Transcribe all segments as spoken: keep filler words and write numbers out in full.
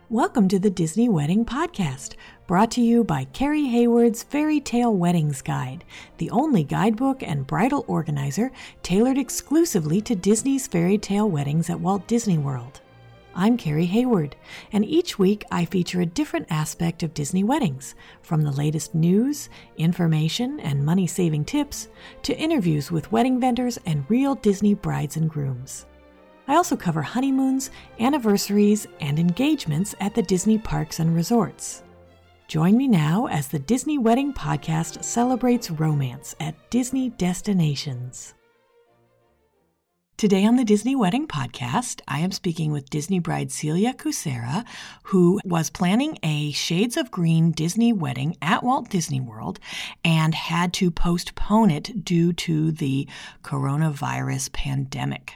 Welcome to the Disney Wedding Podcast, brought to you by Carrie Hayward's Fairy Tale Weddings Guide, the only guidebook and bridal organizer tailored exclusively to Disney's fairy tale weddings at Walt Disney World. I'm Carrie Hayward, and each week I feature a different aspect of Disney weddings, from the latest news, information, and money-saving tips, to interviews with wedding vendors and real Disney brides and grooms. I also cover honeymoons, anniversaries, and engagements at the Disney parks and resorts. Join me now as the Disney Wedding Podcast celebrates romance at Disney destinations. Today on the Disney Wedding Podcast, I am speaking with Disney bride Celia Kucera, who was planning a Shades of Green Disney wedding at Walt Disney World and had to postpone it due to the coronavirus pandemic.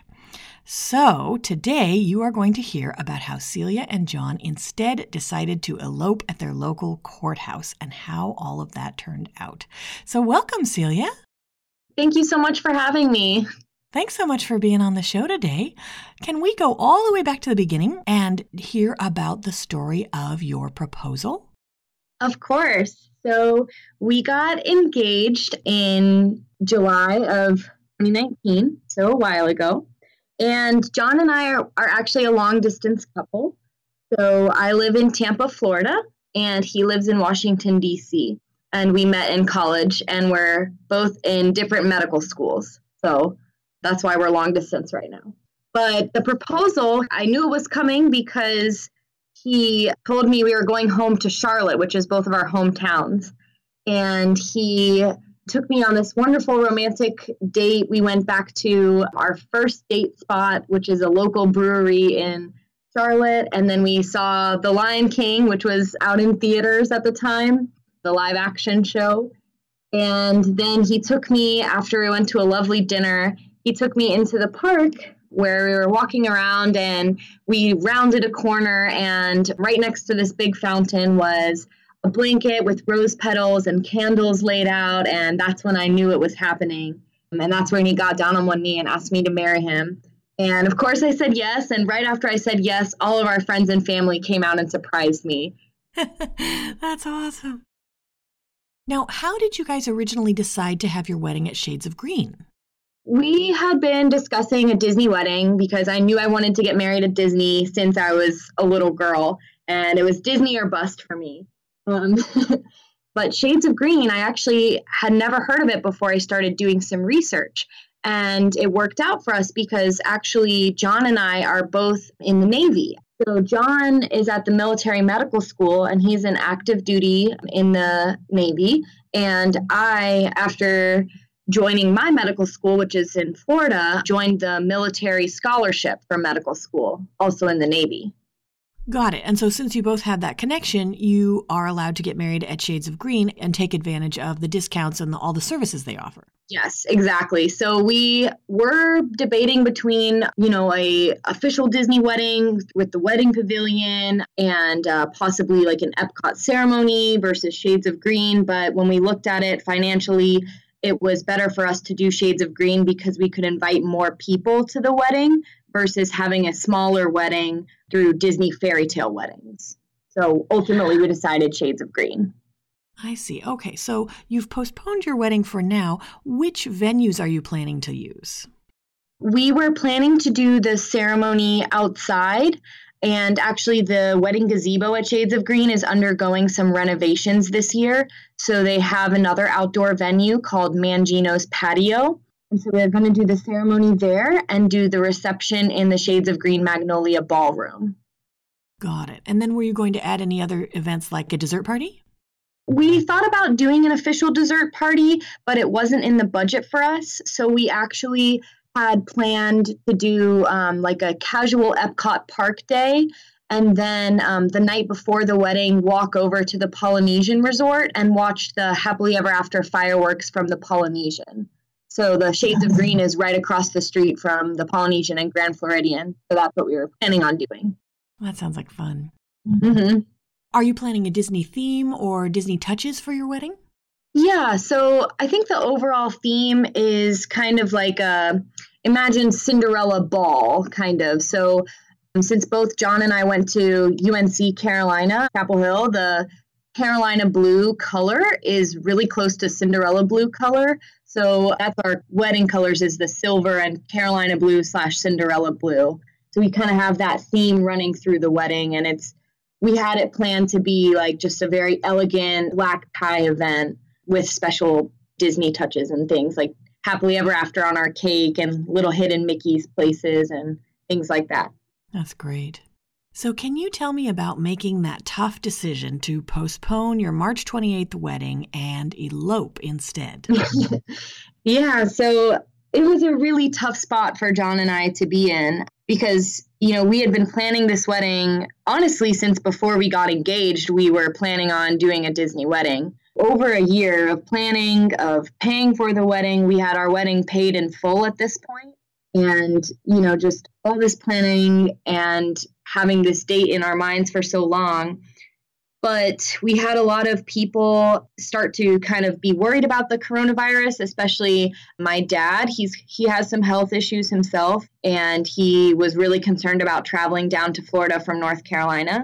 So today you are going to hear about how Celia and John instead decided to elope at their local courthouse and how all of that turned out. So welcome, Celia. Thank you so much for having me. Thanks so much for being on the show today. Can we go all the way back to the beginning and hear about the story of your proposal? Of course. So we got engaged in July of twenty nineteen, so a while ago. And John and I are, are actually a long-distance couple. So I live in Tampa, Florida, and he lives in Washington, D C. And we met in college, and we're both in different medical schools. So that's why we're long-distance right now. But the proposal, I knew it was coming because he told me we were going home to Charlotte, which is both of our hometowns. And he took me on this wonderful romantic date. We went back to our first date spot, which is a local brewery in Charlotte. And then we saw The Lion King, which was out in theaters at the time, the live action show. And then he took me, after we went to a lovely dinner, he took me into the park where we were walking around and we rounded a corner, and right next to this big fountain was a blanket with rose petals and candles laid out, and that's when I knew it was happening. And that's when he got down on one knee and asked me to marry him. And of course I said yes, and right after I said yes, all of our friends and family came out and surprised me. That's awesome. Now, how did you guys originally decide to have your wedding at Shades of Green? We had been discussing a Disney wedding because I knew I wanted to get married at Disney since I was a little girl, and it was Disney or bust for me. Um, but Shades of Green, I actually had never heard of it before I started doing some research. And it worked out for us because actually John and I are both in the Navy. So John is at the military medical school and he's in active duty in the Navy. And I, after joining my medical school, which is in Florida, joined the military scholarship for medical school, also in the Navy. Got it. And so since you both have that connection, you are allowed to get married at Shades of Green and take advantage of the discounts and the, all the services they offer. Yes, exactly. So we were debating between, you know, a official Disney wedding with the wedding pavilion and uh, possibly like an Epcot ceremony versus Shades of Green. But when we looked at it financially, it was better for us to do Shades of Green because we could invite more people to the wedding versus having a smaller wedding through Disney fairy tale weddings. So ultimately we decided Shades of Green. I see. Okay, so you've postponed your wedding for now. Which venues are you planning to use? We were planning to do the ceremony outside, and actually the wedding gazebo at Shades of Green is undergoing some renovations this year. So they have another outdoor venue called Mangino's Patio. And so we're going to do the ceremony there and do the reception in the Shades of Green Magnolia Ballroom. Got it. And then were you going to add any other events like a dessert party? We thought about doing an official dessert party, but it wasn't in the budget for us. So we actually had planned to do um, like a casual Epcot Park day. And then um, the night before the wedding, walk over to the Polynesian Resort and watch the Happily Ever After fireworks from the Polynesian. So the Shades of Green is right across the street from the Polynesian and Grand Floridian. So that's what we were planning on doing. That sounds like fun. Mm-hmm. Are you planning a Disney theme or Disney touches for your wedding? Yeah, so I think the overall theme is kind of like a, imagine Cinderella ball, kind of. So And since both John and I went to U N C Carolina, Chapel Hill, the Carolina blue color is really close to Cinderella blue color. So that's our wedding colors, is the silver and Carolina blue slash Cinderella blue. So we kind of have that theme running through the wedding, and it's we had it planned to be like just a very elegant black tie event with special Disney touches and things like happily ever after on our cake and little hidden Mickey's places and things like that. That's great. So can you tell me about making that tough decision to postpone your March twenty-eighth wedding and elope instead? Yeah, so it was a really tough spot for John and I to be in because, you know, we had been planning this wedding, honestly, since before we got engaged. We were planning on doing a Disney wedding. Over a year of planning, of paying for the wedding. We had our wedding paid in full at this point. And, you know, just all this planning and having this date in our minds for so long. But we had a lot of people start to kind of be worried about the coronavirus, especially my dad. He's he has some health issues himself, and he was really concerned about traveling down to Florida from North Carolina.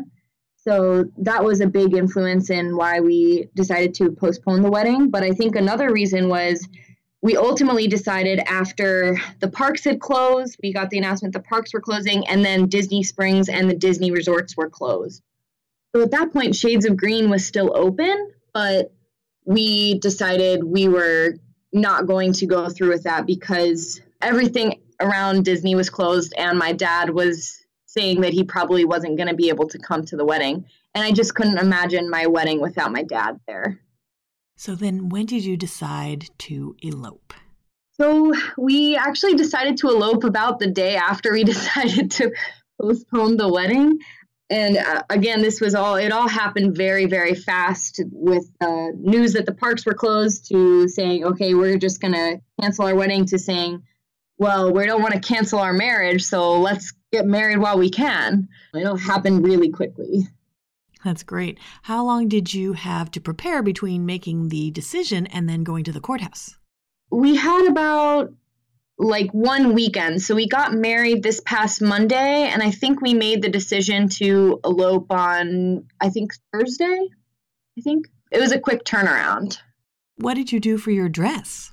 So that was a big influence in why we decided to postpone the wedding. But I think another reason was we ultimately decided after the parks had closed, we got the announcement the parks were closing, and then Disney Springs and the Disney resorts were closed. So at that point, Shades of Green was still open, but we decided we were not going to go through with that because everything around Disney was closed, and my dad was saying that he probably wasn't going to be able to come to the wedding. And I just couldn't imagine my wedding without my dad there. So then when did you decide to elope? So we actually decided to elope about the day after we decided to postpone the wedding. And uh, again, this was all, it all happened very, very fast with uh, news that the parks were closed to saying, okay, we're just going to cancel our wedding to saying, well, we don't want to cancel our marriage, so let's get married while we can. It all happened really quickly. That's great. How long did you have to prepare between making the decision and then going to the courthouse? We had about like one weekend. So we got married this past Monday, and I think we made the decision to elope on, I think, Thursday. I think it was a quick turnaround. What did you do for your dress?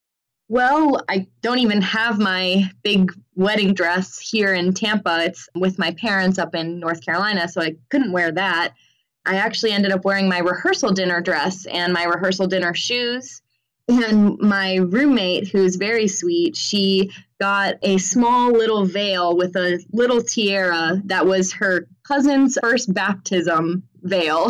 Well, I don't even have my big wedding dress here in Tampa. It's with my parents up in North Carolina, so I couldn't wear that. I actually ended up wearing my rehearsal dinner dress and my rehearsal dinner shoes. And my roommate, who's very sweet, she got a small little veil with a little tiara that was her cousin's first baptism veil.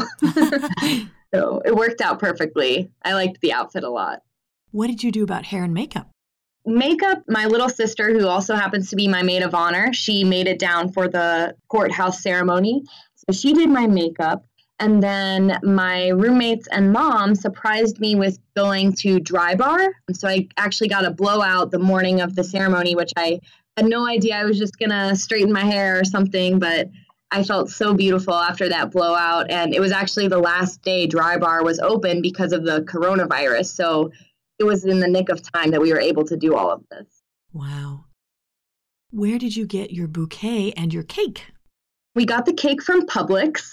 So it worked out perfectly. I liked the outfit a lot. What did you do about hair and makeup? Makeup, my little sister, who also happens to be my maid of honor, she made it down for the courthouse ceremony. So she did my makeup. And then my roommates and mom surprised me with going to Dry Bar. So I actually got a blowout the morning of the ceremony, which I had no idea. I was just going to straighten my hair or something, but I felt so beautiful after that blowout. And it was actually the last day Dry Bar was open because of the coronavirus. So it was in the nick of time that we were able to do all of this. Wow. Where did you get your bouquet and your cake? We got the cake from Publix.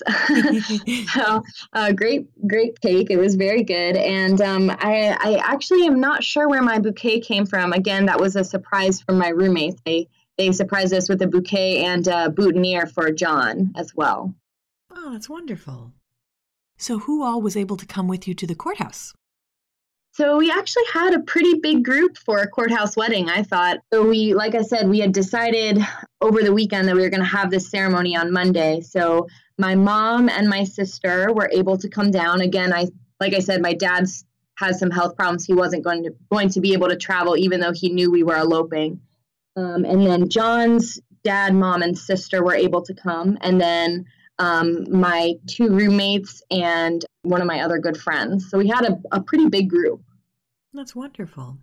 So uh, great, great cake. It was very good. And um, I, I actually am not sure where my bouquet came from. Again, that was a surprise from my roommates. They, they surprised us with a bouquet and a boutonniere for John as well. Oh, that's wonderful. So who all was able to come with you to the courthouse? So we actually had a pretty big group for a courthouse wedding, I thought. So we, like I said, we had decided over the weekend that we were going to have this ceremony on Monday. So my mom and my sister were able to come down. Again, I, like I said, my dad has some health problems. He wasn't going to going to be able to travel, even though he knew we were eloping. Um, and then John's dad, mom, and sister were able to come. And then um, my two roommates and one of my other good friends. So we had a, a pretty big group. That's wonderful.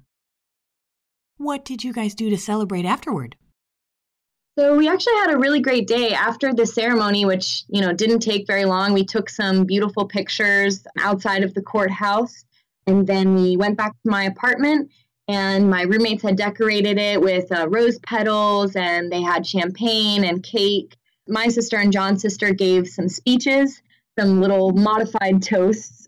What did you guys do to celebrate afterward? So we actually had a really great day after the ceremony, which, you know, didn't take very long. We took some beautiful pictures outside of the courthouse, and then we went back to my apartment, and my roommates had decorated it with uh, rose petals, and they had champagne and cake. my sister and John's sister gave some speeches, some little modified toasts.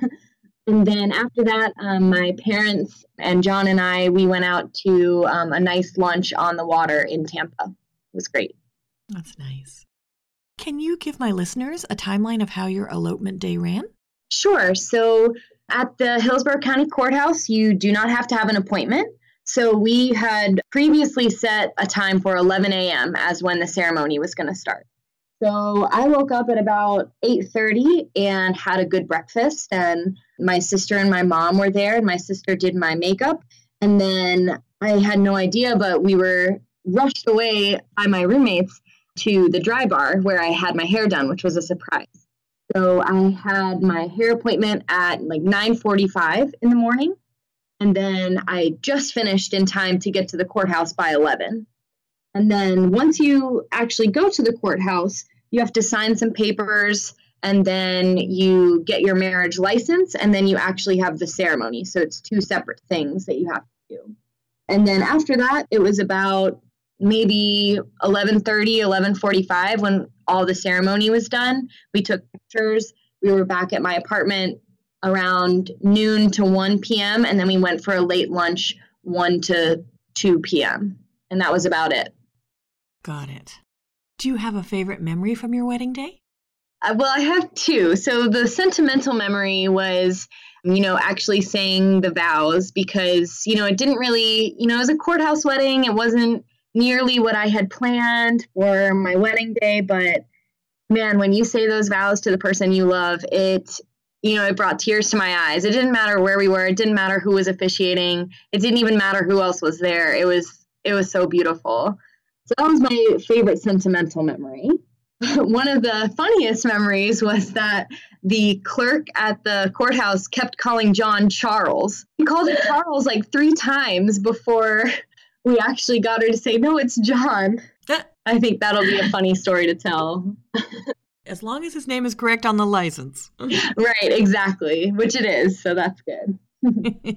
And then after that, um, my parents and John and I, we went out to um, a nice lunch on the water in Tampa. It was great. That's nice. Can you give my listeners a timeline of how your elopement day ran? Sure. So at the Hillsborough County Courthouse, you do not have to have an appointment. So we had previously set a time for eleven a.m. as when the ceremony was going to start. So I woke up at about eight thirty and had a good breakfast, and my sister and my mom were there, and my sister did my makeup. And then I had no idea, but we were rushed away by my roommates to the dry bar where I had my hair done, which was a surprise. So I had my hair appointment at like nine forty-five in the morning. And then I just finished in time to get to the courthouse by eleven. And then once you actually go to the courthouse, you have to sign some papers, and then you get your marriage license, and then you actually have the ceremony. So it's two separate things that you have to do. And then after that, it was about maybe eleven thirty, eleven forty-five when all the ceremony was done. We took pictures. We were back at my apartment around noon to one p.m. And then we went for a late lunch, one to two p.m. And that was about it. Got it. Do you have a favorite memory from your wedding day? Uh, well, I have two. So the sentimental memory was, you know, actually saying the vows because, you know, it didn't really, you know, it was a courthouse wedding. It wasn't nearly what I had planned for my wedding day. But man, when you say those vows to the person you love, it, you know, it brought tears to my eyes. It didn't matter where we were. It didn't matter who was officiating. It didn't even matter who else was there. It was, it was so beautiful. So that was my favorite sentimental memory. One of the funniest memories was that the clerk at the courthouse kept calling John Charles. He called it Charles like three times before we actually got her to say, no, it's John. I think that'll be a funny story to tell. As long as his name is correct on the license. Right, exactly, which it is, so that's good.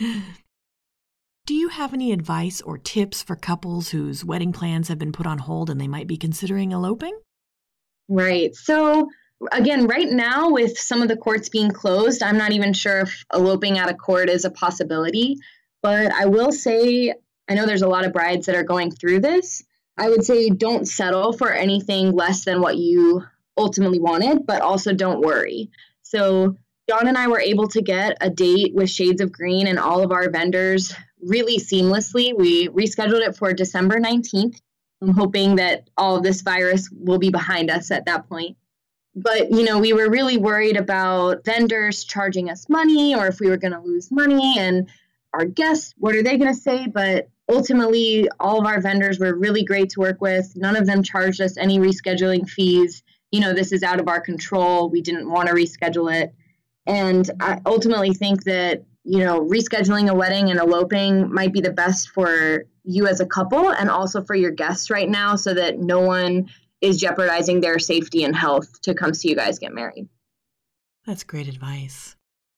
Do you have any advice or tips for couples whose wedding plans have been put on hold and they might be considering eloping? Right. So again, right now with some of the courts being closed, I'm not even sure if eloping out of court is a possibility. But I will say, I know there's a lot of brides that are going through this. I would say don't settle for anything less than what you ultimately wanted, but also don't worry. So John and I were able to get a date with Shades of Green and all of our vendors really seamlessly. We rescheduled it for December nineteenth. I'm hoping that all of this virus will be behind us at that point. But, you know, we were really worried about vendors charging us money or if we were going to lose money and our guests, what are they going to say? But ultimately, all of our vendors were really great to work with. None of them charged us any rescheduling fees. You know, this is out of our control. We didn't want to reschedule it. And I ultimately think that, you know, rescheduling a wedding and eloping might be the best for you as a couple and also for your guests right now so that no one is jeopardizing their safety and health to come see you guys get married. That's great advice.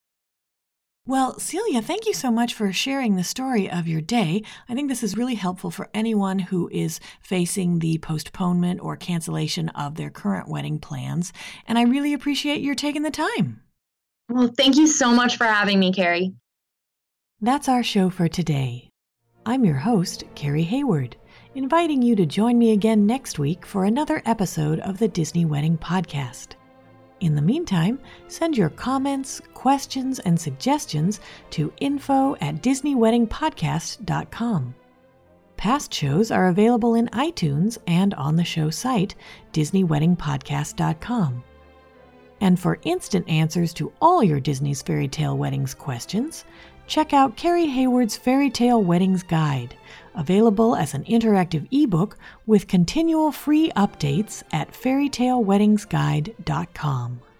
Well, Celia, thank you so much for sharing the story of your day. I think this is really helpful for anyone who is facing the postponement or cancellation of their current wedding plans. And I really appreciate your taking the time. Well, thank you so much for having me, Carrie. That's our show for today. I'm your host, Carrie Hayward, inviting you to join me again next week for another episode of the Disney Wedding Podcast. In the meantime, send your comments, questions, and suggestions to info at disney wedding podcast dot com. Past shows are available in iTunes and on the show site, disney wedding podcast dot com. And for instant answers to all your Disney's Fairy Tale Weddings questions, check out Carrie Hayward's Fairy Tale Weddings Guide, available as an interactive ebook with continual free updates at fairy tale weddings guide dot com.